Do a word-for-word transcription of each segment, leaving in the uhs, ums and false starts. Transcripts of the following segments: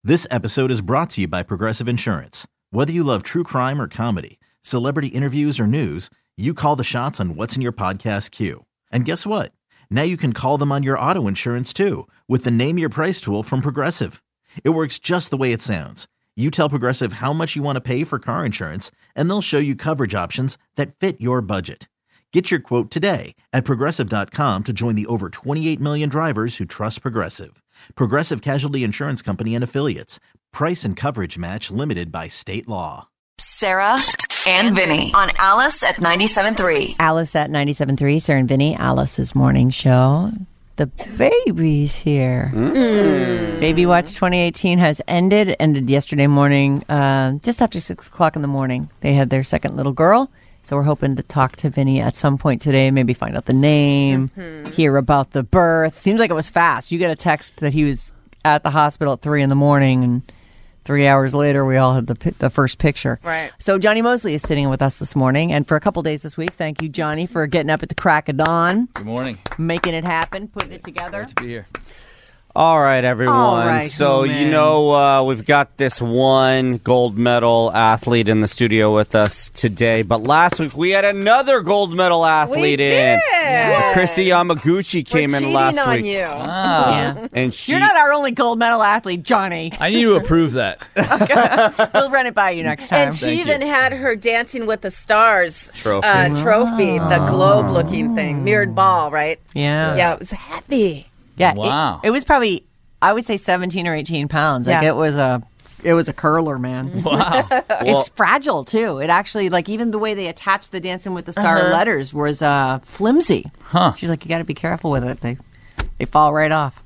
This episode is brought to you by Progressive Insurance. Whether you love true crime or comedy, celebrity interviews or news, you call the shots on what's in your podcast queue. And guess what? Now you can call them on your auto insurance too with the Name Your Price tool from Progressive. It works just the way it sounds. You tell Progressive how much you want to pay for car insurance, and they'll show you coverage options that fit your budget. Get your quote today at Progressive dot com to join the over twenty-eight million drivers who trust Progressive. Progressive Casualty Insurance Company and Affiliates. Price and coverage match limited by state law. Sarah and Vinny on Alice at ninety-seven point three. Alice at ninety-seven point three. Sarah and Vinny, Alice's morning show. The baby's here. Mm. Baby Watch twenty eighteen has ended. Ended yesterday morning, uh, just after six o'clock in the morning. They had their second little girl. So we're hoping to talk to Vinny at some point today, maybe find out the name, mm-hmm. hear about the birth. Seems like it was fast. You get a text that he was at the hospital at three in the morning, and three hours later, we all had the the first picture. Right. So Johnny Mosley is sitting with us this morning, and for a couple days this week. Thank you, Johnny, for getting up at the crack of dawn. Good morning. Making it happen, putting it together. Great to be here. All right, everyone. All right, so, human. you know, uh, we've got this one gold medal athlete in the studio with us today. But last week, we had another gold medal athlete we in. did. Chrissy Yamaguchi came We're in last on week. You. Ah. Yeah. And she, You're not our only gold medal athlete, Johnny. I need to approve that. We'll run it by you next time. And she Thank even you. had her Dancing with the Stars Trophy. uh, trophy, the globe-looking thing, mirrored ball, right? yeah. Yeah, it was heavy. Yeah. Wow. It, it was probably, I would say seventeen or eighteen pounds. Like Yeah. it was a, it was a curler, man. Wow. Well- It's fragile too. It actually, like, even the way they attached the Dancing with the Star Uh-huh. letters was uh, flimsy. Huh. She's like, you got to be careful with it. They, they fall right off.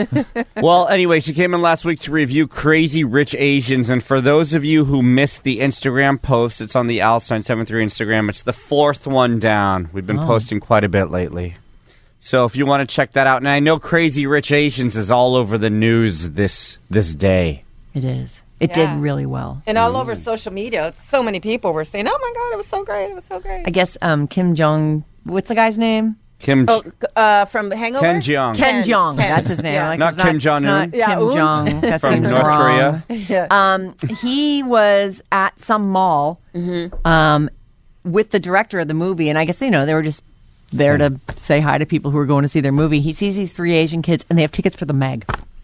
Well, anyway, she came in last week to review Crazy Rich Asians. And for those of you who missed the Instagram post, it's on the Alice nine seven three Instagram. It's the fourth one down. We've been Oh. posting quite a bit lately. So if you want to check that out. And I know Crazy Rich Asians is all over the news this this day. It is. It Yeah. did really well. And all over social media, so many people were saying, oh my God, it was so great, it was so great. I guess um, Kim Jong, what's the guy's name? Kim, Oh, uh, from Hangover? Ken Jeong. Ken, Ken. Jong. Ken. That's his name. Yeah. Like, Not it's Kim it's Jong-un? not Yeah, Kim Un. Jong. That from seems North wrong. Korea. Yeah. Um, he was at some mall um, with the director of the movie, and I guess, you know, they were just there to say hi to people who were going to see their movie. He sees these three Asian kids, and they have tickets for the Meg.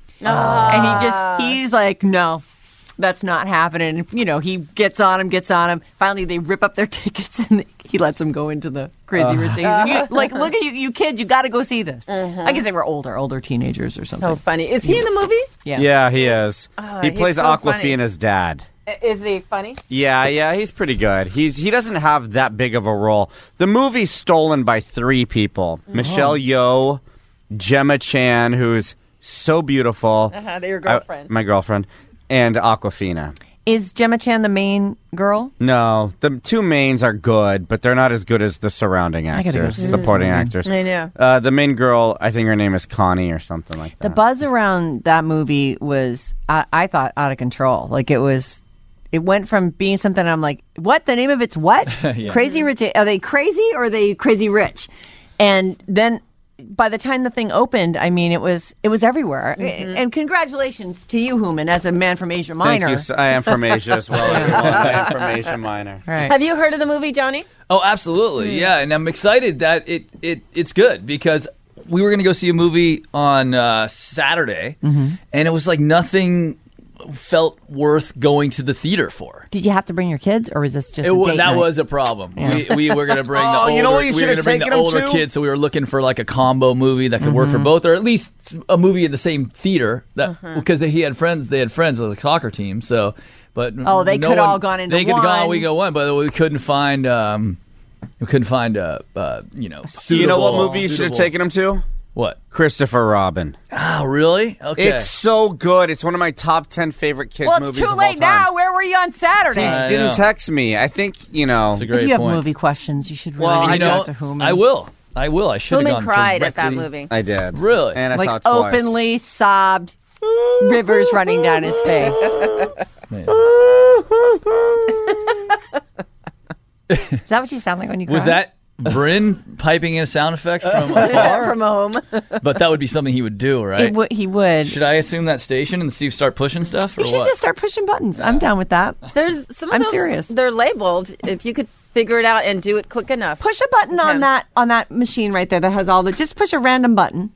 And he just, he's like, no, that's not happening. You know, he gets on him, gets on him. Finally, they rip up their tickets, and he lets them go into the Crazy Rich Asians. You- Like, look at you, you kids, you got to go see this. I guess they were older, older teenagers or something. So funny. Is he in the movie? Yeah. Yeah, he is. Oh, he he's plays so Aquafina's dad. I- Is he funny? Yeah, yeah, he's pretty good. He's he doesn't have that big of a role. The movie's stolen by three people: Michelle Yeoh, Gemma Chan, who's so beautiful, Uh-huh, your I- girlfriend. my girlfriend, and Aquafina. Is Gemma Chan the main girl? No, the two mains are good, but they're not as good as the surrounding I gotta go actors, see this supporting movie. actors. I know. Uh, the main girl, I think her name is Connie or something like The that. buzz around that movie was, I, I thought, out of control. Like, it was, it went from being something I'm like, what? The name of it's what? Yeah. Crazy Rich. Are they crazy or are they crazy rich? And then by the time the thing opened, I mean, it was it was everywhere. And congratulations to you, Human, as a man from Asia Thank Minor. you. s- I am from Asia as well. everyone. I am from Asia Minor. Right. Have you heard of the movie, Johnny? Oh, absolutely. Yeah, and I'm excited that it, it it's good because we were going to go see a movie on uh, Saturday, and it was like nothing felt worth going to the theater for. Did you have to bring your kids, or was this just It a wa- date that night? was a problem. We, we were going to bring the Oh, older, you know what you we were should have gonna bring taken the 'em older to? kids, so we were looking for like a combo movie that could work for both, or at least a movie in the same theater. That because they, he had friends, they had friends of the soccer team. So, but Oh, they no could one- all gone into They could have gone. one. We go one, but we couldn't find. Um, we couldn't find a uh, you know. Suitable, You know what movie you should have suitable- taken him to? What? Christopher Robin. Oh, really? Okay. It's so good. It's one of my top ten favorite kids Well, it's movies too of all late time. now. Where were you on Saturday? He I didn't know. text me. I think, you know. That's a If great you have point. movie questions, you should really Well, I reach know- out to Human. I will. I will. I should have Human gone cried at that directly- movie. I did. Really? And I like saw it twice. openly sobbed, rivers running down his face. Man. Is that what you sound like when you cry? Was that Bryn piping in a sound effect from afar? From home. But that would be something he would do, right? He, w- he would. Should I assume that station and see if start pushing stuff? Or You should what? just start pushing buttons. I'm down with that. There's some of I'm those, serious. They're labeled. If you could figure it out and do it quick enough. Push a button on Okay. that on that machine right there that has all the. Just push a random button.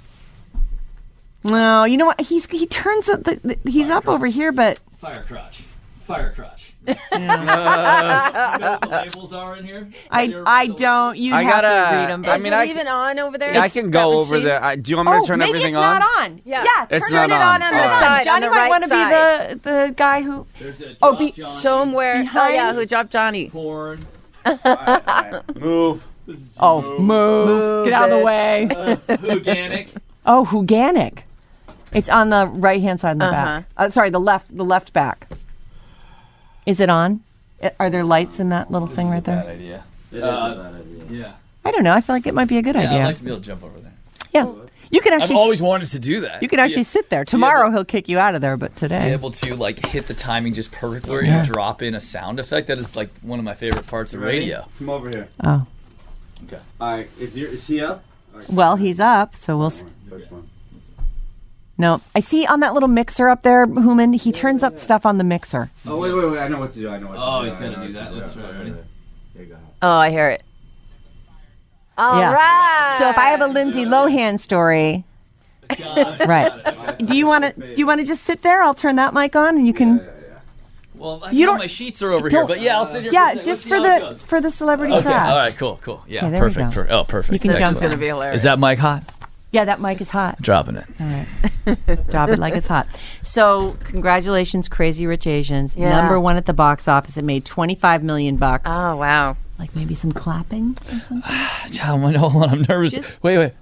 No, you know what? He's he turns up. The, the, he's up over here, but Fire crotch. Fire crotch. You know what the labels are in here? I I don't. You I have gotta- to read them. I Is mean, it I even on over there? Yeah, I It's can that go over machine? there. I, do you want me to Oh, turn maybe everything it's on? not on. Yeah. yeah It's turn not it on. on. All Turn it right. on. On Johnny the might right want to be side. the the guy who. There's a Oh, drop be- Johnny, Show them where. Behind- Oh, yeah, who dropped Johnny? porn. Move. Oh, move. Get out of the way. Organic. Oh, Huganic. It's on the right hand side in the Uh-huh. back. Uh, sorry, the left the left back. Is it on? I- Are there lights in that little thing right Bad there? idea. It Uh, is a bad idea. Yeah. I don't know. I feel like it might be a good Yeah, idea. I'd like to be able to jump over there. yeah. You can I've actually always wanted to do that. you can actually Be- sit there. Tomorrow able- he'll kick you out of there, but Be today. able to like hit the timing just perfectly Yeah. and drop in a sound effect. That is like one of my favorite parts of radio. Come over here. Oh. Okay. All right. Is, your, is he up? Well, he's up, so we'll s First one. No. I see on that little mixer up there, Human, he turns up stuff on the mixer. Oh, wait, wait, wait. I know what to do. I know what to Oh, do. he's I gonna know do what that. to Let's try it. Ready? Yeah, go ahead. Oh, I hear it. All Yeah. right. So if I have a Lindsay Lohan story, right. Do you want to do you want to just sit there? I'll turn that mic on and you can Well, I You you don't- my sheets are over here, don't- but yeah, I'll sit here. Yeah, for a second. Let's just see for how it the goes. for the celebrity Okay. trash. All right. Cool. Cool. Yeah. Okay, there we perfect. go. Per- oh, perfect. You can This jump is Excellent. going to be hilarious. Is that mic hot? Yeah, that mic is hot. Dropping it. All right. Drop it like it's hot. So, congratulations, Crazy Rich Asians. Yeah. Number one at the box office. It made twenty-five million bucks. Oh, wow. Like maybe some clapping or something. Hold on, I'm nervous. Just- wait, wait.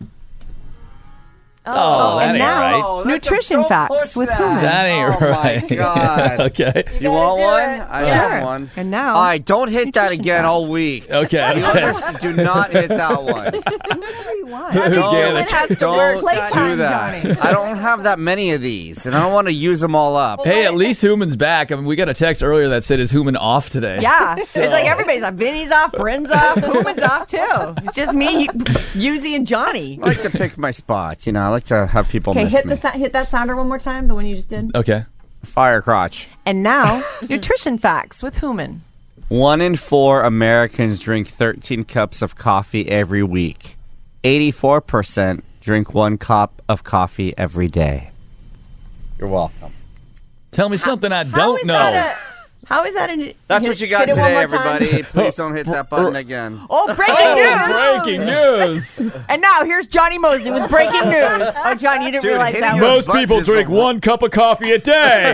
Oh, that and ain't now, right. Oh, that's a- nutrition don't facts push with that. Human. That ain't Oh, my right. God. okay. You want do one? it. I Sure. have one. And now, All right, don't hit that Nutrition again facts. all week. Okay. Do you okay. understand? Do not hit that one. whatever you want. Don't, Organic. has to don't work, Playtime, do that. Johnny. I don't have that many of these, and I don't want to use them all up. Hey, at least Human's back. I mean, we got a text earlier that said, "Is Human off today?" Yeah, it's like everybody's off. Vinny's off, Bryn's off, Human's off too. It's just me, Yuzi, and Johnny. I like to pick my spots. You know, I like to have people Okay, miss hit me. the sou- hit that sounder one more time, the one you just did. Okay. Fire crotch. And now, nutrition facts with Human. One in four Americans drink thirteen cups of coffee every week. eighty-four percent drink one cup of coffee every day. You're welcome. Tell me something I How don't is know. that a- how is that? An, That's hit- what you got hit it one today, more time. everybody. Please don't hit that button again. Oh, breaking Oh, news! breaking news! And now here's Johnny Mosley with breaking news. Oh, John, you didn't Dude, realize hitting that your was. Most button people is drink the- one cup of coffee a day.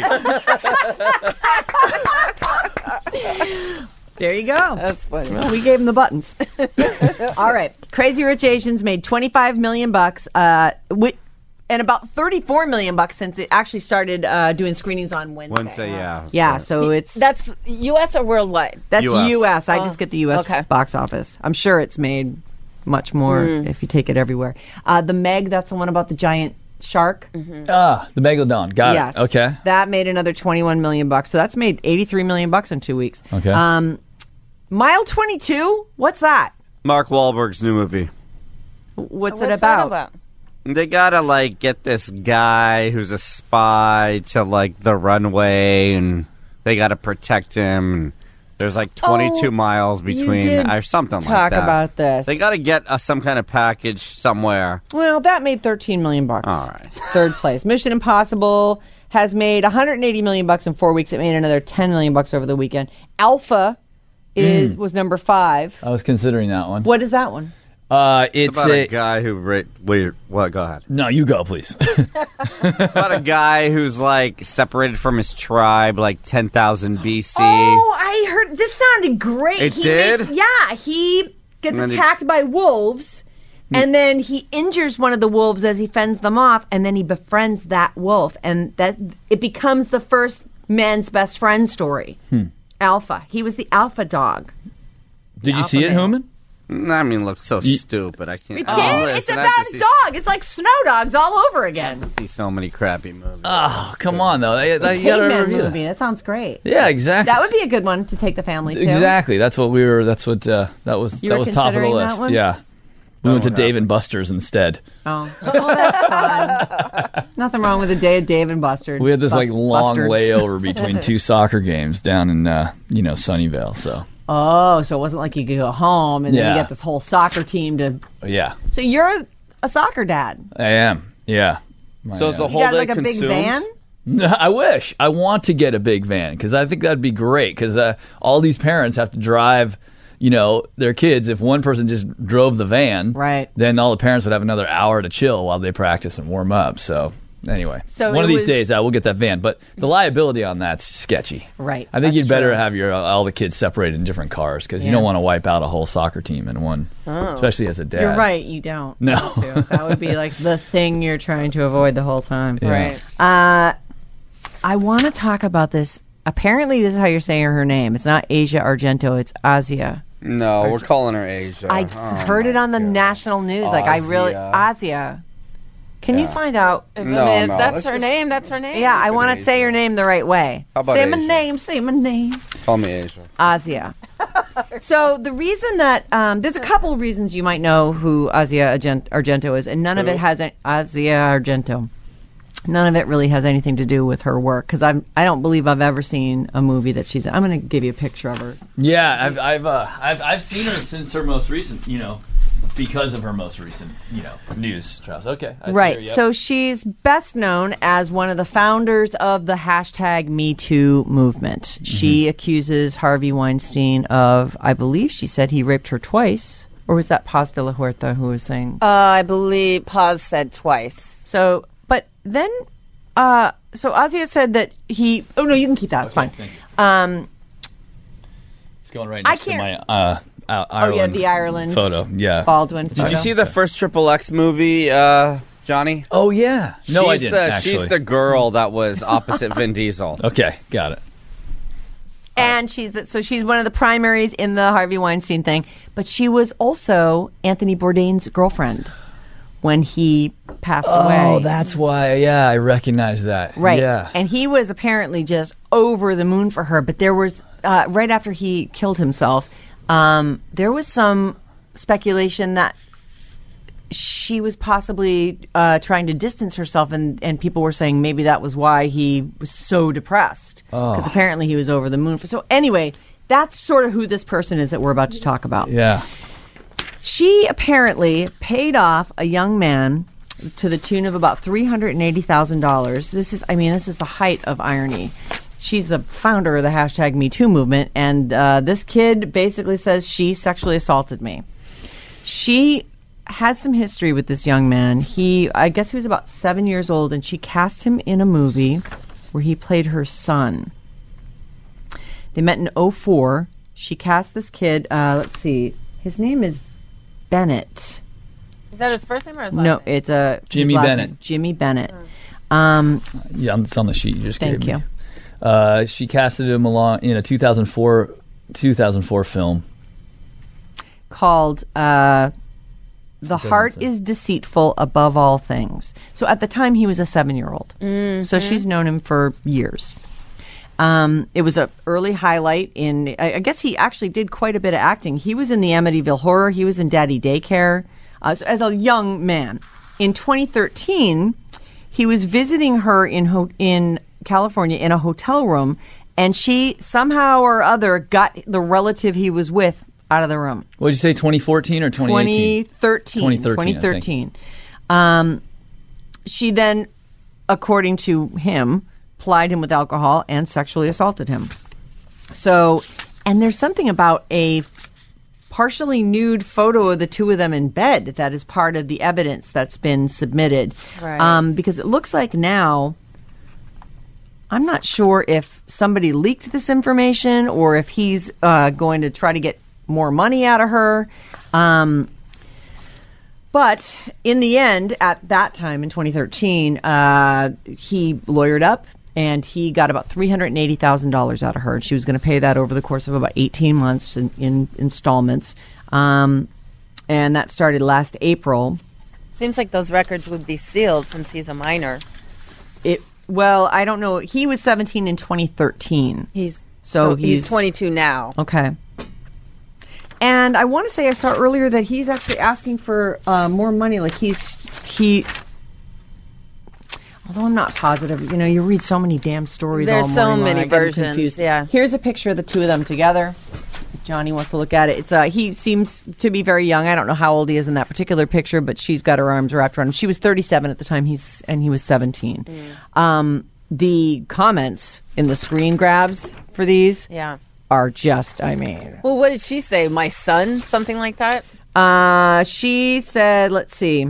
There you go. That's funny. Well, we gave him the buttons. All right, Crazy Rich Asians made twenty-five million bucks, uh, wi- and about thirty-four million bucks since it actually started uh, doing screenings on Wednesday. Wednesday, yeah. Yeah, so it's That's U S or worldwide? that's U S. U S. I Oh, just get the U S okay. box office. I'm sure it's made much more if you take it everywhere. Uh, the Meg, that's the one about the giant shark. ah, the Megalodon. Got Yes. it. Okay. That made another twenty-one million bucks. So that's made eighty-three million bucks in two weeks. Okay. Um, Mile twenty-two. What's that? Mark Wahlberg's new movie. What's, What's it that about? about? They gotta like get this guy who's a spy to like the runway, and they gotta protect him. And there's like twenty-two Oh, miles between, did or something like Talk that. about this. They gotta get uh, some kind of package somewhere. Well, that made thirteen million bucks. All right. Third place. Mission Impossible has made one hundred eighty million bucks in four weeks. It made another ten million bucks over the weekend. Alpha is was number five. I was considering that one. What is that one? Uh, it's, It's about a a, guy who ra- wait, what? Go ahead. no. You go, please. It's about a guy who's like separated from his tribe, like ten thousand B C. Oh, I heard this sounded great. It He did? makes- yeah, he gets And then he- attacked by wolves, and then he injures one of the wolves as he fends them off, and then he befriends that wolf, and that it becomes the first man's best friend story. Hmm. Alpha. He was the alpha dog. Did you Alpha see it, male. Human? I mean, look so stupid. I can't. It oh, did? listen, It's a I have bad to see, dog. It's like Snow Dogs all over again. see so many crappy movies. Oh, come on, though. You The gotta Caveman review that. movie. That sounds great. Yeah, exactly. That would be a good one to take the family to. Exactly. That's what we were. That's what. Uh, that was. You that were was top of the considering that list. one? Yeah. We went to what Dave happened? and Buster's instead. Oh, well, that's fun. Nothing wrong with a day of Dave and Buster's. We had this like Bus- long Bustards. layover between two soccer games down in uh, you know Sunnyvale. So Oh, so it wasn't like you could go home and then Yeah. you get this whole soccer team to. yeah, So you're a soccer dad. I am. Yeah. So is the You whole got day like a consumed? big van. No, I wish. I want to get a big van because I think that'd be great because uh, all these parents have to drive, you know, their kids. If one person just drove the van, Right. then all the parents would have another hour to chill while they practice and warm up. So anyway, So one it of these was- days I will get that van. But the liability on that's sketchy. Right, I think that's you'd better true. have your uh, all the kids separated in different cars because you Yeah. don't want to wipe out a whole soccer team in one, especially as a dad. You're right. You don't. No. want to. That would be like the thing you're trying to avoid the whole time. Yeah. Right. Uh, I want to talk about this. Apparently, this is how you're saying her name. It's not Asia Argento. It's Asia. No, we're calling her Asia. I Oh, heard it my on the God. national news. Like I really Asia. Asia. Can you Yeah. find out? If, No, I mean, if no, that's let's her just- name, that's her name. Yeah, I want to Asia. say your name the right way. How about say my Asia? name. Say my name. Call me Asia. Asia. So the reason that um, there's a couple of reasons you might know who Asia Argent- Argento is, and none of it has an, Asia Argento. None of it really has anything to do with her work because I'm I don't believe I've ever seen a movie that she's. I'm going to give you a picture of her. Yeah, I've I've, uh, I've I've seen her since her most recent, you know, because of her most recent, you know, news trials. Okay, I see Right. her, yep. So she's best known as one of the founders of the hashtag Me Too movement. Mm-hmm. She accuses Harvey Weinstein of, I believe she said he raped her twice, or was that Paz de la Huerta who was saying? Uh, I believe Paz said twice. So, but then, uh, so Asia said that he. Oh no, you can keep that. It's Okay, fine. thank you. Um, It's going right I next to my can't- uh, uh, oh yeah, Ireland the Ireland photo. Yeah. Baldwin. Did you photo. see the first Triple X movie, uh, Johnny? Oh yeah. No, she's I didn't. The, actually. she's the girl that was opposite Vin Diesel. Okay, got it. And she's the, so she's one of the primaries in the Harvey Weinstein thing, but she was also Anthony Bourdain's girlfriend when he passed away. Oh, that's why. Yeah, I recognize that. Right. Yeah. And he was apparently just over the moon for her. But there was, uh, right after he killed himself, um, there was some speculation that she was possibly uh, trying to distance herself. And, and people were saying maybe that was why he was so depressed. Because apparently he was over the moon for. So anyway, that's sort of who this person is that we're about to talk about. Yeah. She apparently paid off a young man to the tune of about three hundred eighty thousand dollars. This is, I mean, this is the height of irony. She's the founder of the hashtag Me Too movement, and uh, this kid basically says she sexually assaulted me. She had some history with this young man. He, I guess he was about seven years old, and she cast him in a movie where he played her son. They met in oh four. She cast this kid, uh, let's see, his name is Bennett. Is that his first name or his last No, name? it's a Jimmy Bennett. Jimmy Bennett. Um, Yeah, it's on the sheet you just Thank gave you. me. Uh, she casted him along in a two thousand four two thousand four film. called uh, "The Heart say. is Deceitful Above All Things." So at the time, he was a seven-year-old. So she's known him for years. Um, it was an early highlight in. I, I guess he actually did quite a bit of acting. He was in the Amityville Horror. He was in Daddy Daycare uh, so as a young man. In twenty thirteen, he was visiting her in ho- in California in a hotel room, and she somehow or other got the relative he was with out of the room. What did you say? Twenty fourteen or twenty eighteen? twenty thirteen. twenty thirteen, twenty thirteen. Um, she then, according to him, plied him with alcohol and sexually assaulted him. So, and there's something about a partially nude photo of the two of them in bed that is part of the evidence that's been submitted. Right. Um, because it looks like now, I'm not sure if somebody leaked this information or if he's uh, going to try to get more money out of her. Um, but in the end, at that time in twenty thirteen, uh, he lawyered up and he got about three hundred eighty thousand dollars out of her. And she was going to pay that over the course of about eighteen months in, in installments. Um, and that started last April. Seems like those records would be sealed since he's a minor. It well, I don't know. He was seventeen in twenty thirteen. He's So oh, he's, he's- twenty-two now. Okay. And I want to say I saw earlier that he's actually asking for uh, more money. Like he's he. Although I'm not positive, you know, you read so many damn stories. There's all so morning long, many I get them versions, confused. yeah. Here's a picture of the two of them together. If Johnny wants to look at it. It's uh, he seems to be very young. I don't know how old he is in that particular picture, but she's got her arms wrapped around him. She was thirty-seven at the time. He's and he was seventeen. Mm. Um, the comments in the screen grabs for these. Yeah. Are just, I mean. Well, what did she say? My son? Something like that? Uh, she said, let's see,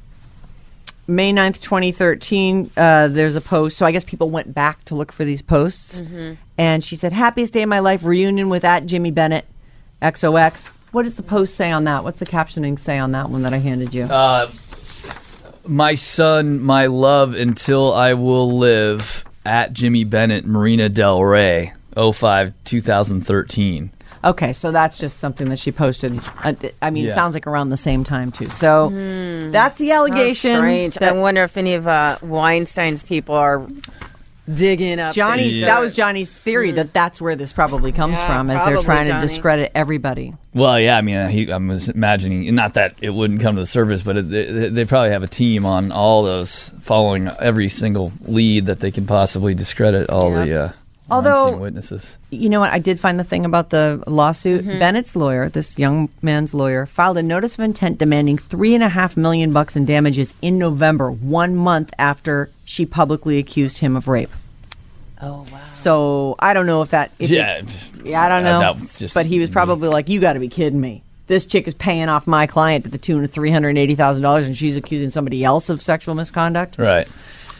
May ninth, twenty thirteen, uh, there's a post. So I guess people went back to look for these posts. Mm-hmm. And she said, happiest day of my life, reunion with at Jimmy Bennett, X O X. What does the post say on that? What's the captioning say on that one that I handed you? Uh, my son, my love until I will live at Jimmy Bennett, Marina Del Rey. oh five twenty thirteen. Okay, so that's just something that she posted. Uh, I mean, it Yeah. sounds like around the same time, too. So that's the allegation. How strange. that- I wonder if any of uh, Weinstein's people are digging up. Johnny, Yeah. that was Johnny's theory that that's where this probably comes Yeah, from, as they're probably, trying Johnny. to discredit everybody. Well, yeah, I mean, he, I was imagining, not that it wouldn't come to the surface, but it, they, they probably have a team on all those, following every single lead that they can possibly discredit all Yeah. the uh, Although- Weinstein witnesses. You know what? I did find the thing about the lawsuit. Bennett's lawyer, this young man's lawyer, filed a notice of intent demanding three and a half million bucks in damages in November, one month after she publicly accused him of rape. Oh, wow. So I don't know if that. If Yeah. it- yeah, I don't Uh, know. that was just- but he was probably like, "You got to be kidding me! This chick is paying off my client to the tune of three hundred eighty thousand dollars, and she's accusing somebody else of sexual misconduct." Right.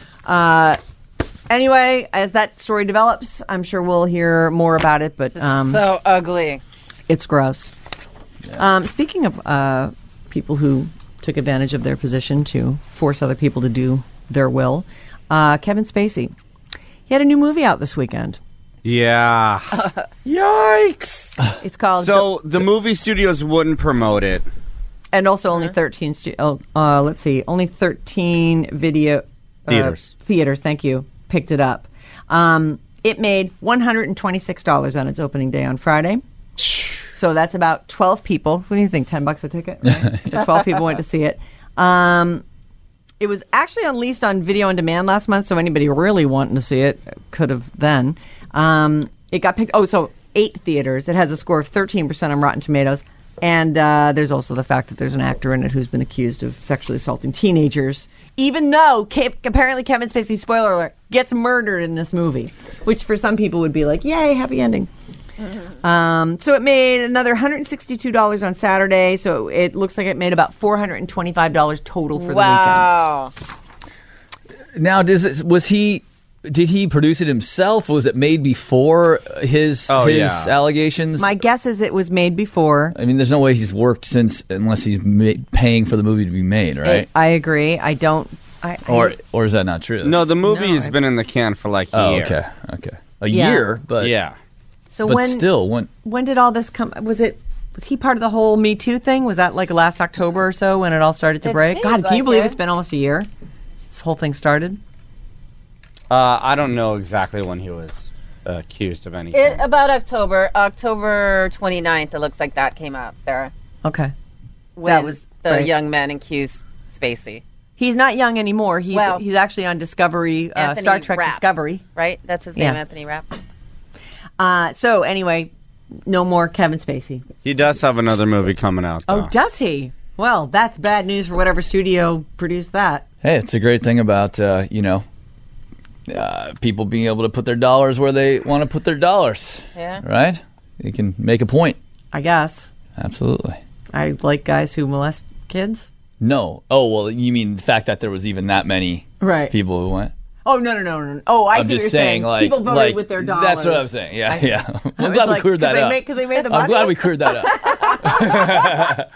Anyway, as that story develops, I'm sure we'll hear more about it. But um, So ugly. it's gross. Um, speaking of uh, people who took advantage of their position to force other people to do their will, uh, Kevin Spacey. He had a new movie out this weekend. Yeah. Yikes. It's called So the movie studios wouldn't promote it. and also only thirteen. Stu- oh, uh, let's see, only thirteen video uh, Theaters. theaters. Thank you. Picked it up. Um, it made one hundred and twenty-six dollars on its opening day on Friday. So that's about twelve people. What do you think? Ten bucks a ticket? Right? So twelve people went to see it. Um, it was actually unleashed on video on demand last month, so anybody really wanting to see it could have then. Um, it got picked. Oh, so eight theaters. It has a score of thirteen percent on Rotten Tomatoes. And uh, there's also the fact that there's an actor in it who's been accused of sexually assaulting teenagers, even though Ke- apparently Kevin Spacey, spoiler alert, gets murdered in this movie, which for some people would be like, yay, happy ending. Um, so it made another one hundred sixty-two dollars on Saturday, so it looks like it made about four hundred twenty-five dollars total for Wow. Now, does it, was he? Did he produce it himself? Was it made before his Oh, his yeah. allegations? the weekend. My guess is it was made before. I mean, there's no way he's worked since, unless he's ma- paying for the movie to be made, right? It- I agree. I don't. I, I- or or is that not true? No, the movie No, has I- been in the can for like a Oh, year. okay, okay, a Yeah. year, but Yeah. so but when still, when when did all this come? Was it? Was he part of the whole Me Too thing? Was that like last October or so when it all started to It break? seems God, can you like believe it. it's been almost a year since this whole thing started? Uh, I don't know exactly when he was uh, accused of anything. It about October, October twenty-ninth, it looks like that came out, Sarah. Okay. When That was- the right. young man accused Spacey, He's not young anymore. He's Well, he's actually on Discovery, uh, Anthony Star Trek Rapp. Discovery. right? That's his name, Yeah. Anthony Rapp. Uh, so anyway, no more Kevin Spacey. He does have another movie coming out, though. Oh, does he? Well, that's bad news for whatever studio produced that. hey, it's a great thing about uh, you know uh, people being able to put their dollars where they want to put their dollars. Yeah. Right? You can make a point. I guess. Absolutely. I like guys who molest kids. No. Oh well, you mean the fact that there was even that many Right. people who went? Oh no no no no! Oh, I I'm see what just you're saying, like, People voted like with their dollars. that's what I'm saying. Yeah, yeah. I I'm was glad like, we cleared that 'cause they up. made- 'cause they made the I'm money? glad we cleared that up.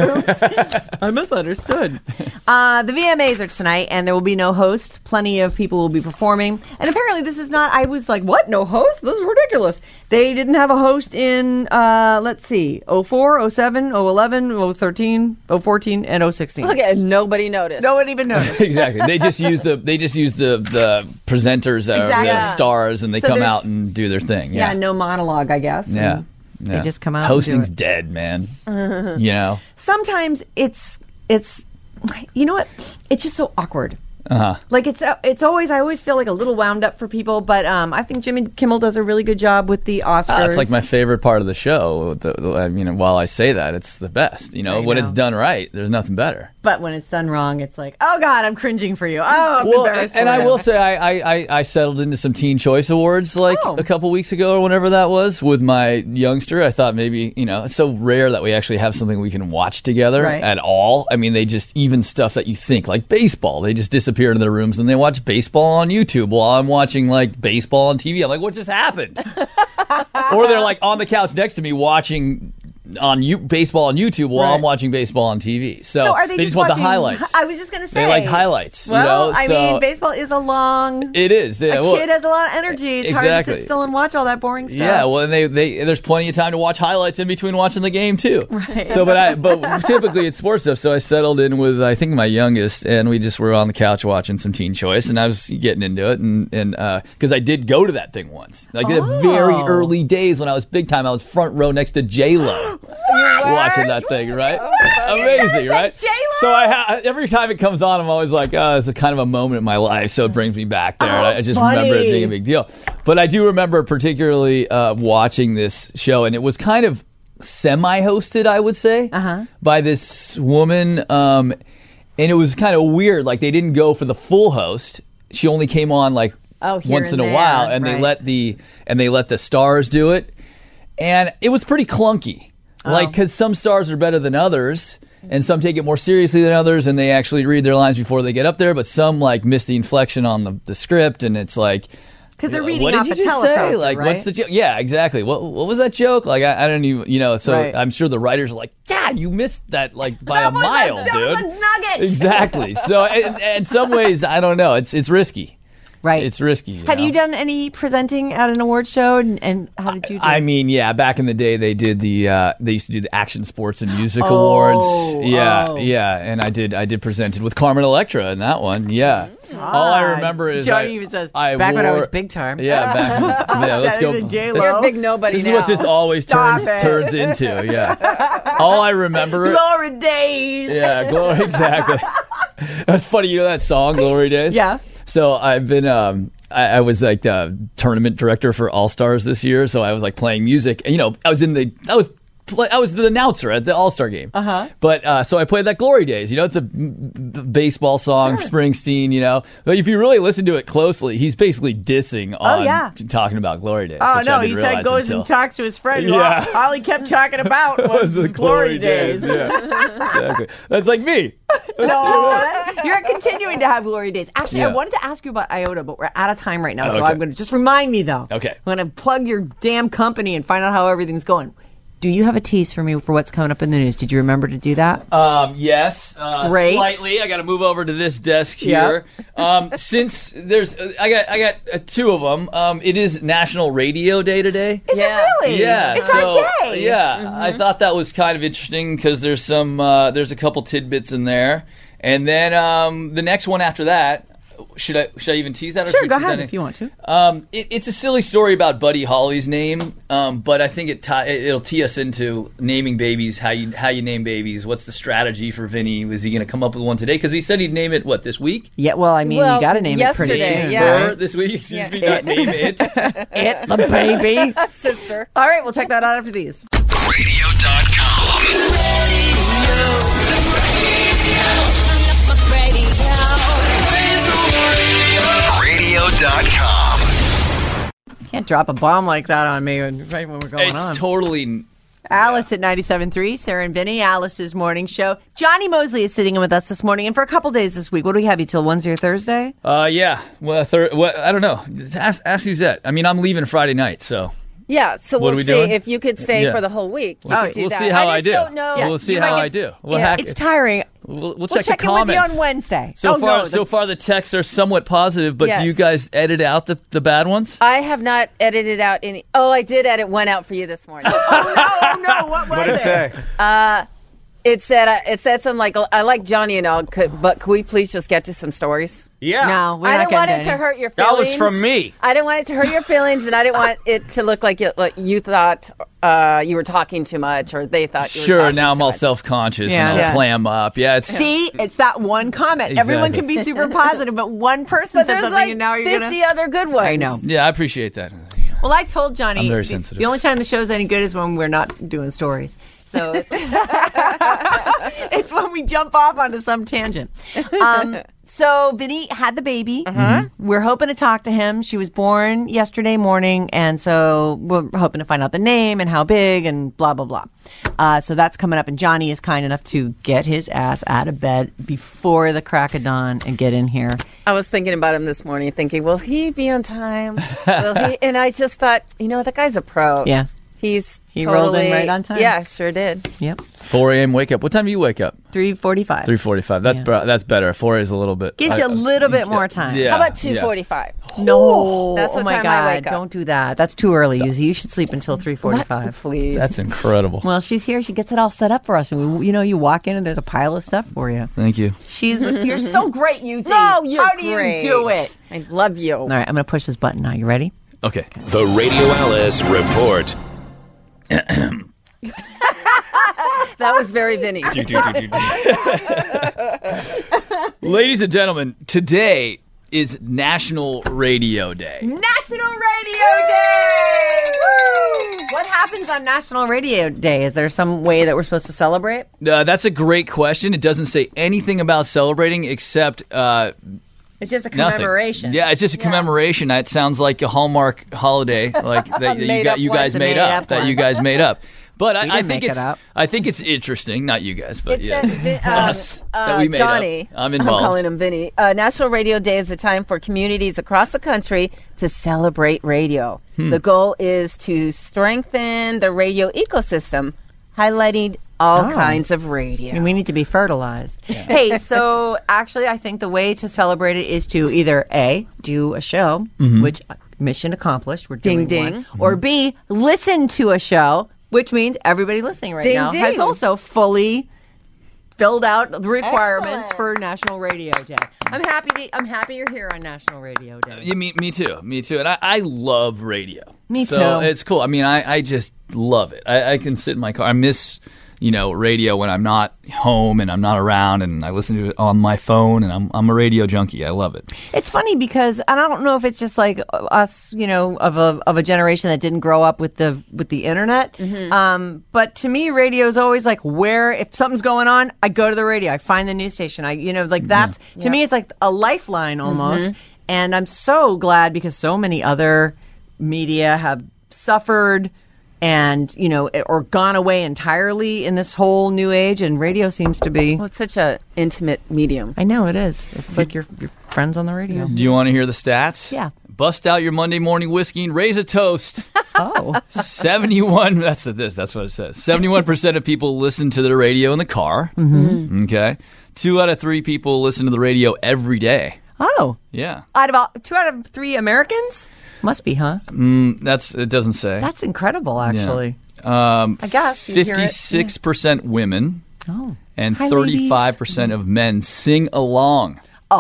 I misunderstood. Uh, the V M As are tonight, and there will be no host. Plenty of people will be performing. And apparently this is not, I was like, what? No host? This is ridiculous. They didn't have a host in, uh, let's see, oh four, oh seven, oh eleven, oh thirteen, oh fourteen, and oh sixteen. Look at it, nobody noticed. No one even noticed. Exactly. They just use the they just use the the presenters or Exactly. the Yeah. stars, and they So come there's- out and do their thing. Yeah, Yeah. no monologue, I guess. Yeah. And Yeah. They just come out Hosting's and do it. dead, man. You know. Sometimes it's, it's, you know what? It's just so awkward. Uh-huh. Like it's it's always I always feel like a little wound up for people, but um, I think Jimmy Kimmel does a really good job with the Oscars. Uh, it's like my favorite part of the show. The, the, I mean, while I say that, it's the best. You know, I when know. it's done right, there's nothing better. But when it's done wrong, it's like, oh God, I'm cringing for you. Oh, I'm Well, embarrassed. and for I you. will say, I, I, I, I settled into some Teen Choice Awards like Oh. a couple weeks ago or whenever that was with my youngster. I thought maybe, you know, it's so rare that we actually have something we can watch together Right. at all. I mean, they just, even stuff that you think, like baseball, they just disappear into their rooms and they watch baseball on YouTube while I'm watching like baseball on T V. I'm like, what just happened? Or they're like on the couch next to me watching on you, baseball on YouTube while Right. I'm watching baseball on T V. So, So are they, they just, want watching, the highlights. I was just gonna say They like highlights. Well, you know? I So mean, baseball is a long. it is. Yeah, a well, kid has a lot of energy. It's hard to exactly. sit still and watch all that boring stuff. Yeah, well, and they, they there's plenty of time to watch highlights in between watching the game too. Right. So, but I but typically it's sports stuff. So I settled in with I think my youngest, and we just were on the couch watching some Teen Choice, and I was getting into it, and and because I did go to that thing once, like in the very Oh. early days when I was big time, I was front row next to J Lo watching that thing, right? Amazing, right? J-Lo? So I ha- every time it comes on, I'm always like, oh, it's a kind of a moment in my life, so it brings me back there. and I, I just remember it funny. being a big deal. But I do remember particularly uh, watching this show, and it was kind of semi-hosted, I would say, Uh-huh. by this woman, um, and it was kind of weird. Like they didn't go for the full host; she only came on like Oh, here once in and a there, while, and right. they let the and they let the stars do it, and it was pretty clunky. Oh. Like because some stars are better than others. And some take it more seriously than others, and they actually read their lines before they get up there. But some like miss the inflection on the, the script, and it's like because they're reading what off did you a just say? teleprompter, Like, right? what's the joke? Yeah, exactly. What what was that joke? Like, I, I don't even, you know. So Right. I'm sure the writers are like, "Yeah, you missed that like by That a was a- mile, that dude." was a nugget. Exactly. So in, in some ways, I don't know. It's it's risky. Right. It's risky. You Have know? you done any presenting at an award show, and, and how did you do? I mean, yeah. Back in the day, they did the uh, they used to do the Action Sports and Music Oh, Awards. Yeah, oh. yeah. And I did I did presented with Carmen Electra in that one. Yeah. All I remember is Johnny I, even says, I back when I wore- was big time. Yeah, back. Yeah, let's That go. is a J-Lo. This- You're a big nobody This is now. what this always Stop turns it. turns into. Yeah. All I remember. Glory days. Yeah, glory. Exactly. That's funny. You know that song, "Glory Days"? Yeah. So I've been. Um, I, I was like the tournament director for All Stars this year. So I was like playing music. You know, I was in the. I was. Play, I was the announcer at the All Star game. Uh-huh. But uh, so I played that "Glory Days." You know, it's a m- b- baseball song, Springsteen. You know, but if you really listen to it closely, he's basically dissing on yeah. talking about "Glory Days." Oh which no, I he didn't said realize goes until. and talks to his friend. Yeah. All, all he kept talking about was, the his glory days. Yeah. Exactly. That's like me. No, that- you're continuing to have glory days. Actually, I Yeah. wanted to ask you about Iota, but we're out of time right now. So Okay. I'm going to just remind me though. Okay. I'm going to plug your damn company and find out how everything's going. Do you have a tease for me for what's coming up in the news? Did you remember to do that? Um, yes, uh, Great. slightly. I got to move over to this desk here. Um, since there's, uh, I got, I got uh, two of them. Um, it is National Radio Day today. Is Yeah. it really? Yeah, It's so, our day. Yeah, I thought that was kind of interesting because there's some, uh, there's a couple tidbits in there, and then um, the next one after that. Should I should I even tease that? Or Sure, should we go tease ahead that if you want to. Um, it, it's a silly story about Buddy Holly's name, um, but I think it tie, it'll tee us into naming babies. How you how you name babies? What's the strategy for Vinny? Was he going to come up with one today? Because he said he'd name it what this week? Yeah, well, I mean, Well, you got to name it pretty yesterday, soon. yeah. Or this week? Excuse Yeah. me, not name it. It, the baby. Sister. All right, we'll check that out after these. radio dot com. radio dot com. Can't drop a bomb like that on me when- right when we're going It's on. totally Alice at ninety-seven point three, Sarah and Vinny, Alice's morning show. Johnny Mosley is sitting in with us this morning, and for a couple days this week. What do we have you till Wednesday or Thursday? Uh, yeah. Well, thir- well, I don't know. Ask, ask Suzette. I mean, I'm leaving Friday night, so. Yeah, so What are we'll we see doing? if you could stay Yeah. for the whole week. You We'll, could do we'll that. see how I, I, just do. don't know. We'll see You how might I get- do. We'll, yeah, hack- It's tiring. we'll, we'll We'll check, check the in with you comments. on Wednesday. So oh, far, no, the- so far the texts are somewhat positive, but Yes. do you guys edit out the, the bad ones? I have not edited out any. Oh, I did edit one out for you this morning. oh, no, oh, no. What was What did it say? It said uh, it said something like, "I like Johnny and all, could, but could we please just get to some stories?" Yeah. No, we're I not didn't want getting it to any. hurt your That feelings. was from me. I didn't want it to hurt your feelings, and I didn't want it to look like you, like you thought uh, you were talking too much, or they thought you were Sure, talking now I'm too all much. self-conscious Yeah. and I'll Yeah. clam up. Yeah, it's See, it's that one comment. Everyone can Exactly. be super positive, but one person But said there's something, like and now you're fifty gonna. other good ones. I know. yeah, I appreciate that. Well, I told Johnny I'm very the- sensitive. the only time the show's any good is when we're not doing stories. So it's, it's when we jump off onto some tangent. Um, so Vinny had the baby. We're hoping to talk to him. She was born yesterday morning, and so we're hoping to find out the name and how big and blah, blah, blah. Uh, so that's coming up, and Johnny is kind enough to get his ass out of bed before the crack of dawn and get in here. I was thinking about him this morning, thinking, will he be on time? Will he? And I just thought, you know, that guy's a pro. Yeah. He's He totally, rolled in right on time. Yeah, sure did. Yep. four a.m. wake up. What time do you wake up? three forty-five. three forty-five. That's Yeah. br- that's better. four is a little bit. Gives you a little bit more time. Yeah. How about yeah. two forty-five? No, That's oh what my time God! I wake up. Don't do that. That's too early, Yuzi. You should sleep until three forty-five. Please. That's incredible. Well, she's here. She gets it all set up for us. And we, you know, you walk in and there's a pile of stuff for you. Thank you. She's you're so great, Yuzi. no, you're How do great. you do it? I love you. All right, I'm going to push this button now. You ready? Okay. The Radio Alice Report. That was very Vinny. Ladies and gentlemen, today is National Radio Day. National Radio Day! Woo! What happens on National Radio Day? Is there some way that we're supposed to celebrate? Uh, that's a great question. It doesn't say anything about celebrating except uh, It's just a nothing. commemoration. Yeah, it's just a commemoration. It sounds like a Hallmark holiday, like that you, Made got, up you one. guys It's a made, made up, up that one. you guys made up. But I, We I didn't think make it's it up. I think it's interesting. Not you guys, but It yeah, said, Vi- uh, Us, uh, that we made Johnny, up. I'm involved. calling him Vinny. Uh, National Radio Day is a time for communities across the country to celebrate radio. Hmm. The goal is to strengthen the radio ecosystem, highlighting all Oh. kinds of radio. And we need to be fertilized. Hey, so actually, I think the way to celebrate it is to either A, do a show, which uh, mission accomplished, we're Ding, doing ding. one, or B, listen to a show, which means everybody listening right Ding, now has ding. also fully filled out the requirements Excellent. for National Radio Day. I'm happy. To, I'm happy you're here on National Radio Day. Yeah, me, me too. Me too. And I, I love radio. Me so too. it's cool. I mean, I, I just love it. I, I can sit in my car. I miss, you know, radio when I'm not home and I'm not around, and I listen to it on my phone, and I'm I'm a radio junkie. I love it. It's funny because and I don't know if it's just like us, you know, of a of a generation that didn't grow up with the with the internet. Mm-hmm. Um, but to me, radio is always like where if something's going on, I go to the radio, I find the news station. I you know like that's to me it's like a lifeline almost. Mm-hmm. And I'm so glad because so many other media have suffered. And, you know, or gone away entirely in this whole new age, and radio seems to be. Well, it's such a intimate medium. I know it is. It's like your, your friends on the radio. Do you want to hear the stats? Yeah. Bust out your Monday morning whiskey and raise a toast. Oh. seventy-one That's this. That's what it says. seventy-one percent of people listen to the radio in the car. Mm-hmm. Okay. Two out of three people listen to the radio every day. Oh. Yeah. Out of all, two out of three Americans? Must be, huh? That's it. Doesn't say. That's incredible, actually. Um, I guess you hear it. fifty-six percent women Oh. and Hi, thirty-five percent of men sing along.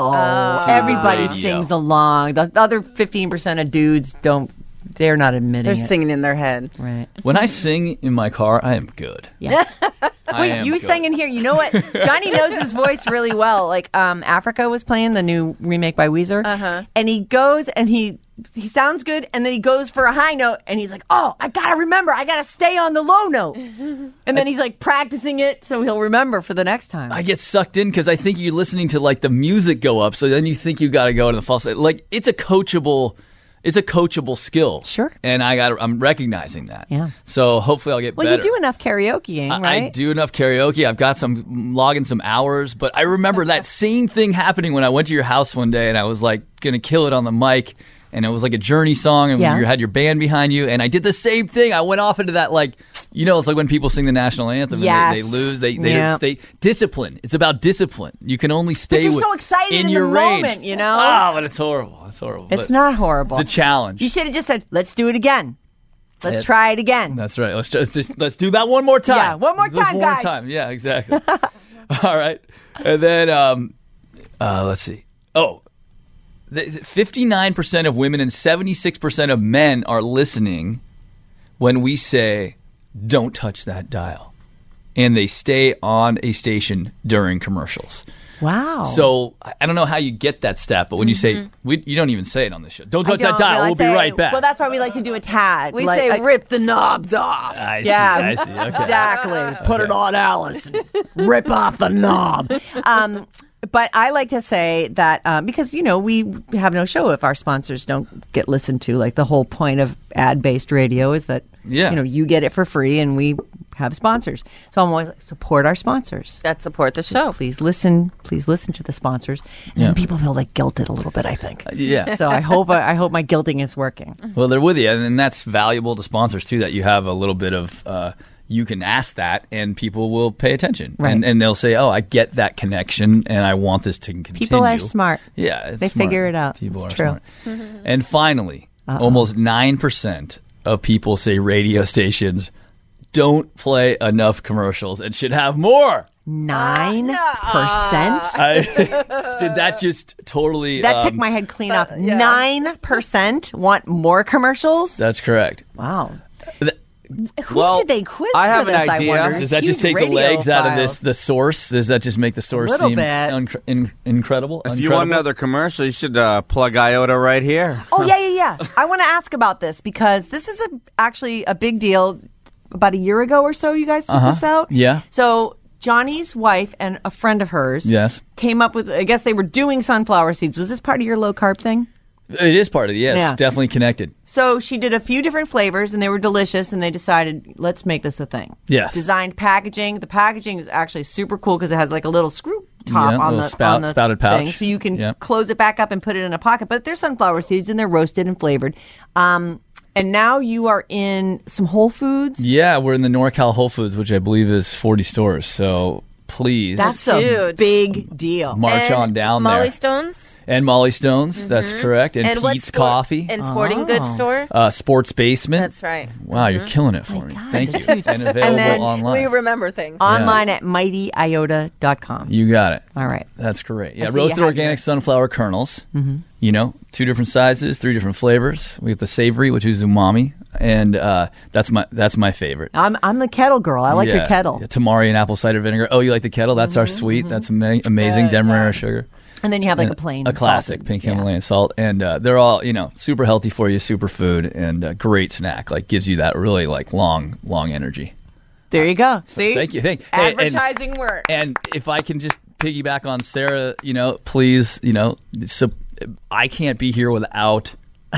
Oh, everybody radio. sings along. The other fifteen percent of dudes don't, they're not admitting They're it. singing in their head. Right. When I sing in my car, I am good. Yeah. I Wait, am you good. sang in here. You know what? Johnny knows his voice really well. Like, um, Africa was playing the new remake by Weezer. Uh-huh. And he goes and he he sounds good, and then he goes for a high note, and he's like, oh, I gotta remember. I gotta stay on the low note. And then he's like practicing it so he'll remember for the next time. I get sucked in because I think you're listening to like the music go up, so then you think you got to go to the falsetto. Like it's a coachable it's a coachable skill. Sure. And I got I'm recognizing that. Yeah. So hopefully I'll get Well, better. you do enough karaokeing, I, right? I do enough karaoke. I've got some logging some hours, but I remember that same thing happening when I went to your house one day and I was like going to kill it on the mic. And it was like a Journey song, and Yeah. you had your band behind you. And I did the same thing. I went off into that, like, you know, it's like when people sing the national anthem Yes. and they, they lose. They, they, Yeah. they discipline. It's about discipline. You can only stay But you're with, so excited in in your the range. moment, you know? Ah, but it's horrible. It's horrible. It's But not horrible. It's a challenge. You should have just said, let's do it again. Let's Yes. try it again. That's right. Let's just, just let's do that one more time. Yeah, one more Just time, one more guys. time. Yeah, exactly. All right, and then um, uh, let's see. Oh, fifty-nine percent of women and seventy-six percent of men are listening when we say, "Don't touch that dial," and they stay on a station during commercials. Wow. So I I don't know how you get that stat, but when you say we, you don't even say it on this show. Don't I touch that don't dial. really We'll be say- right back. Well, that's why we like to do a tag. We like, say like- rip the knobs off. I see. Yeah, I see. Okay. exactly. Put it on Alice and rip off the knob. Um, but I like to say that um, because, you know, we have no show if our sponsors don't get listened to. Like the whole point of ad-based radio is that, Yeah. you know, you get it for free and we have sponsors. So I'm always like, support our sponsors. That support the show. Please listen. Please listen to the sponsors. And Yeah. then people feel like guilted a little bit, I think. Yeah. So I hope I hope my guilting is working. Well, they're with you, and that's valuable to sponsors too. That you have a little bit of, uh, you can ask that, and people will pay attention, Right. and and they'll say, "Oh, I get that connection, and I want this to continue." People are smart. Yeah, it's They smart. figure it out. People It's are true. smart. And finally, almost nine percent of people say radio stations don't play enough commercials and should have more. Nine percent? I, did that just totally? That took um, my head clean off. Nine percent want more commercials? That's correct. Wow. Th- Who Well, did they quiz I for have an this, idea. I wonder? Does that Huge just take the radio legs out of files. this? The source? Does that just make the source little seem bit. unc- in, incredible? If you want Uncredible? another commercial, you should uh, plug Iota right here. Oh, yeah, yeah, yeah. I want to ask about this because this is a, actually a big deal. About a year ago or so, you guys took Uh-huh. this out? Yeah. So Johnny's wife and a friend of hers Yes. came up with, I guess they were doing sunflower seeds. Was this part of your low carb thing? It is part of the yes, Yeah. definitely connected. So she did a few different flavors and they were delicious and they decided, let's make this a thing. Yes. Designed packaging. The packaging is actually super cool because it has like a little screw top Yeah, on, little the, spout- on the spouted pouch. thing. So you can Yep. close it back up and put it in a pocket. But they're sunflower seeds and they're roasted and flavored. Um, and now you are in some Whole Foods. Yeah, we're in the NorCal Whole Foods, which I believe is forty stores. So please That's a huge. big deal. march And on down Molly there. Stones. And Molly Stones, that's correct. And, And what's Pete's sport- Coffee. And Sporting Goods Store. uh, Sports Basement. That's right. Wow, you're killing it for me. Thank you. And available And then online. We remember things. Online at mighty iota dot com. you got it. All right. That's great. Yeah, see you roasted have organic your- sunflower kernels. Mm-hmm. You know, two different sizes, three different flavors. We have the savory, which is umami, and uh, that's my that's my favorite. I'm I'm the kettle girl. I like Yeah, your kettle. yeah, tamari and apple cider vinegar. Oh, you like the kettle? That's our sweet. That's ama- amazing. Demerara sugar. And then you have like And a plain a classic salted. pink Yeah. Himalayan salt, and uh, they're all you know super healthy for you, super food, and a great snack. Like gives you that really like long long energy. There you go. See? Thank you. Thank hey, and- Advertising works. And if I can just piggyback on Sarah, you know, please, you know, so I can't be here without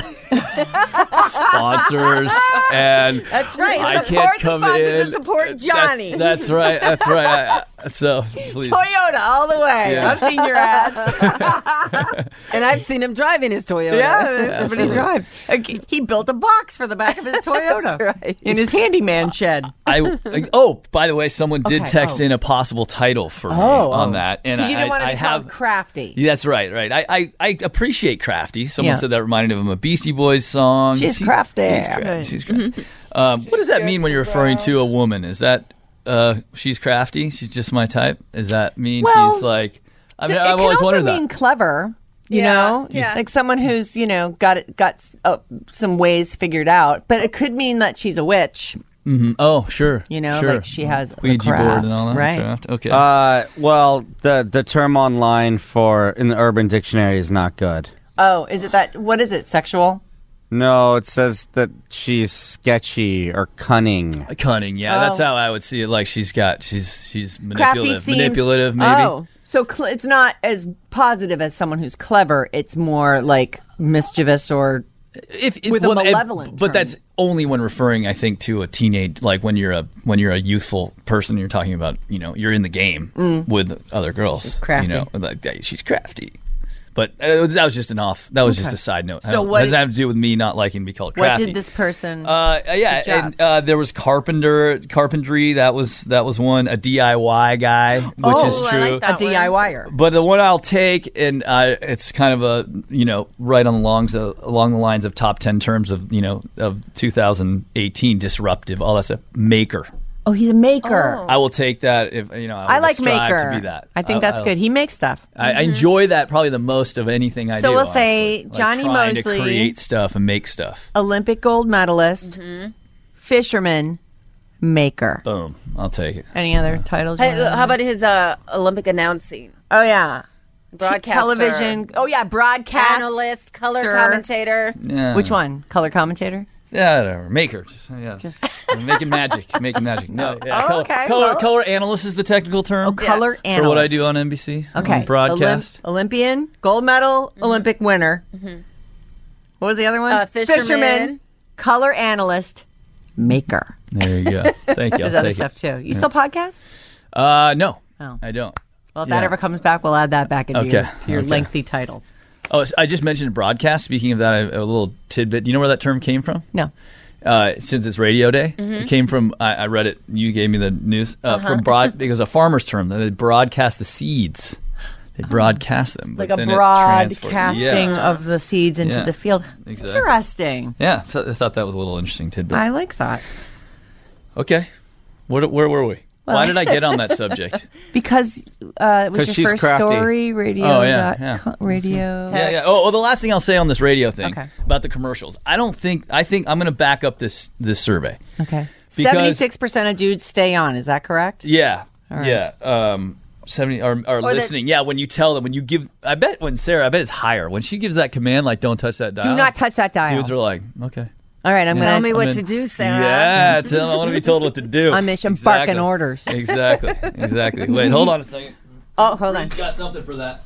sponsors, and That's right. I Support can't the come sponsors in. and support Johnny. That's, that's right. That's right. I, I, so please. Toyota all the way. Yeah. I've seen your ads. And I've seen him driving his Toyota. yeah, that's what he Absolutely. drives. Uh, He built a box for the back of his Toyota That's right. in his handyman shed. I like, oh, by the way, someone did Okay, text oh. in a possible title for me Oh, on oh. that, and Because you I, didn't want it I to be have. called crafty. Yeah, that's right, right. I, I, I appreciate Crafty. Someone Yeah. said that reminded him of a Beastie Boys song. She's She- crafty. She's crafty. She's crafty. um, what does that mean when you're referring to a woman? Is that uh, she's crafty? She's just my type? Does that mean Well, she's like? I mean, it I've can always also wondered mean that. clever. You Yeah, know, yeah. like someone who's you know got it, got uh, some ways figured out, but it could mean that she's a witch. Mhm. Oh, sure. You know, sure. like she has the Ouija board craft, and all that. right? Craft. Okay. Uh, well, the the term online for in the Urban Dictionary is not good. Oh, is it that? What is it? Sexual? No, it says that she's sketchy or cunning. Cunning. Yeah, that's Oh. how I would see it. Like she's got, she's she's Crafty manipulative, seems manipulative, maybe. Oh, so cl- it's not as positive as someone who's clever. It's more like mischievous or If it, With a well, and- malevolent but term. that's only when referring, I think, to a teenage, like when you're a when you're a youthful person. You're talking about, you know, you're in the game with other girls. She's crafty. You know, like yeah, she's crafty. But uh, that was just an off. That was just a side note. So it what doesn't did- have to do with me not liking to be called What crafty. did this person? Uh, yeah, and suggest? uh, there was carpenter, carpentry. That was that was one. A D I Y guy, which Oh, is I true. like that. a DIYer. But the one I'll take, and uh, it's kind of a you know right on the longs uh, along the lines of top ten terms of you know of two thousand eighteen disruptive. All that stuff. Maker. Oh, he's a maker. I will take that if you know. I, I will like strive maker. to be that. I think that's I, good. He makes stuff. I, I enjoy that probably the most of anything I So do. we'll say honestly. Like Johnny trying Mosley- to create stuff and make stuff. Olympic gold medalist, fisherman, maker. Boom. I'll take it. Any other titles? you Hey, wanna- how about his uh, Olympic announcing? Oh yeah, Broadcaster. television. Oh yeah, broadcast Analyst, color Sir. commentator. Yeah. Which one? Color commentator. Yeah, whatever. Maker. Just, yeah. Just- I'm making magic. Making magic. No. Yeah. Oh, color, okay, Color, well- color analyst is the technical term. Oh, color For analyst. what I do on N B C. Okay. On broadcast. Olymp- Olympian, gold medal, Olympic winner. What was the other one? Uh, fisherman. color analyst, maker. There you go. Thank you. I'll There's other take stuff it. too. You still podcast? Uh, no. Oh. I don't. Well, if Yeah. that ever comes back, we'll add that back into Okay. your, to your Okay. lengthy title. Oh, I just mentioned broadcast. Speaking of that, a, a little tidbit. Do you know where that term came from? No. Uh, since it's radio day, Mm-hmm. it came from. I, I read it. You gave me the news uh, Uh-huh. from broad. It was a farmer's term. They broadcast the seeds. They broadcast them, Like but a then it transferred- broadcasting Yeah. of the seeds into Yeah. the field. Exactly. Interesting. Yeah, th- I thought that was a little interesting tidbit. I like that. Okay, where, where were we? Why did I get on that subject? Because uh, it was 'Cause your she's first crafty. story, radio. Oh, yeah, dot yeah. com- radio. Yeah, yeah. Oh, well, the last thing I'll say on this radio thing Okay. about the commercials, I don't think. I think I'm going to back up this this survey. Okay. Because- seventy-six percent of dudes stay on. Is that correct? Yeah, right. yeah. Um, seventy are, are Or the- listening. Yeah, when you tell them, when you give, I bet when Sarah, I bet it's higher when she gives that command, like don't touch that dial. Do not touch that dial. Dudes are like, okay. All right, I'm Tell going me to. what I'm to in- do, Sarah. Yeah, tell I want to be told what to do. I'm mission Exactly. barking orders. Exactly, exactly. Wait, hold on a second. Oh, hold on. Reed's got something for that.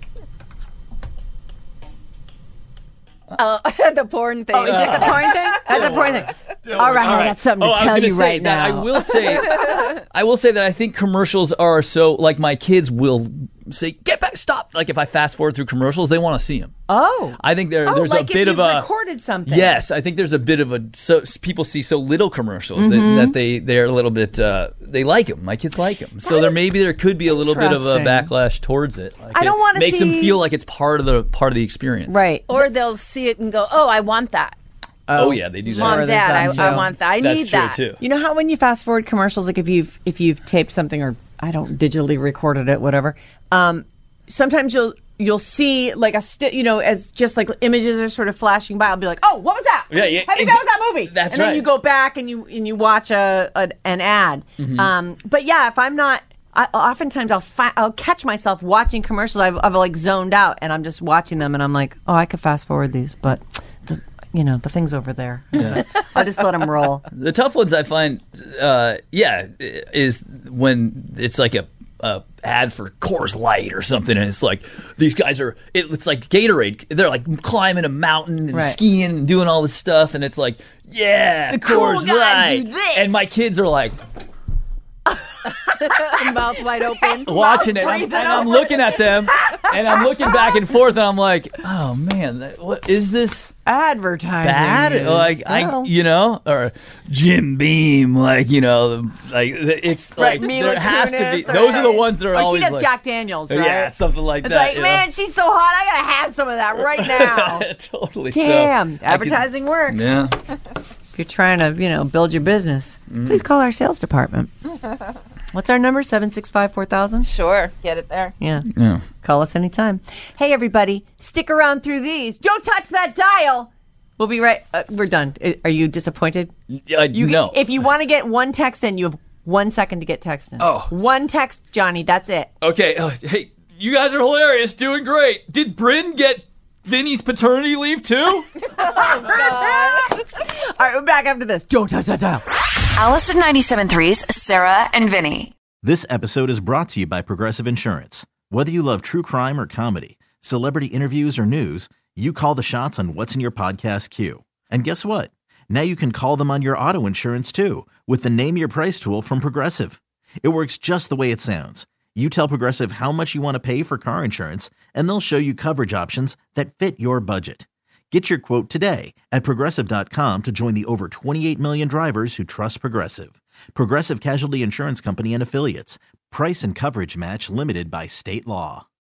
Oh, the porn thing. Oh, is this a porn thing? That's a porn thing. All right, I got something to Oh, I was tell gonna you say right that now. I will say, I will say that I think commercials are so like my kids will say, "Get back, stop!" Like if I fast forward through commercials, they want to see them. Oh. I think there, Oh, there's like a bit if of you've a recorded something. Yes, I think there's a bit of a so people see so little commercials Mm-hmm. that, that they they're a little bit uh, they like them. My kids like them, so That there is maybe there could be a little bit of a interesting. backlash towards it. Like I don't it wanna makes them see- feel like it's part of the part of the experience. Right. Or they'll see it and go, oh, I want that. Oh, yeah, they do that. Mom, there's Dad, that I, I too. want that. I That's need true that. too. You know how when you fast forward commercials, like if you've if you've taped something or I don't digitally recorded it, whatever. Um, sometimes you'll you'll see like a sti- you know as just like images are sort of flashing by. I'll be like, oh, what was that? Yeah, yeah, I think ex- that was that movie. that's and then right. you go back and you and you watch a, a an ad. Mm-hmm. Um, but yeah, if I'm not. I, oftentimes I'll fi- I'll catch myself watching commercials. I've, I've like zoned out and I'm just watching them and I'm like, oh, I could fast forward these, but the, you know the thing's over there. Yeah. I'll just let them roll. The tough ones I find, uh, yeah, is when it's like a, a ad for Coors Light or something, and it's like these guys are. It, it's like Gatorade. They're like climbing a mountain and Right. skiing and doing all this stuff, and it's like, yeah, The cool Coors guys Light. do this. And my kids are like Mouth wide open. watching it, and I'm, breathing and I'm over looking at them, and I'm looking back and forth, and I'm like, oh man, that, what is this? Advertising. Bad, is- like I, well, you know, or Jim Beam, like you know, like it's Right, like Mila there has to be. Kunis or- Those are the ones that are Oh, always she does like, Jack Daniels, right? yeah, something like It's that. like, you man, she's so hot. I gotta have some of that right now. know? Totally. Damn, So, I could- advertising works. yeah. If you're trying to, you know, build your business, please call our sales department. What's our number? Seven six five four thousand. Sure. Get it there. Yeah. Yeah. Call us anytime. Hey, everybody, stick around through these. Don't touch that dial. We'll be right. Uh, we're done. I- Are you disappointed? Uh, You no. If you want to get one text in, you have one second to get text in. Oh. One text, Johnny. That's it. Okay. Uh, hey, you guys are hilarious. Doing great. Did Bryn get Vinny's paternity leave too? All right, we're back after this. Don't touch that dial. Alice at ninety-seven point three's Sarah and Vinny. This episode is brought to you by Progressive Insurance. Whether you love true crime or comedy, celebrity interviews or news, You call the shots on what's in your podcast queue. And guess what? Now you can call them on your auto insurance too with the Name Your Price tool from Progressive. It works just the way it sounds. You tell Progressive how much you want to pay for car insurance, and they'll show you coverage options that fit your budget. Get your quote today at Progressive dot com to join the over twenty-eight million drivers who trust Progressive. Progressive Casualty Insurance Company and Affiliates. Price and coverage match limited by state law.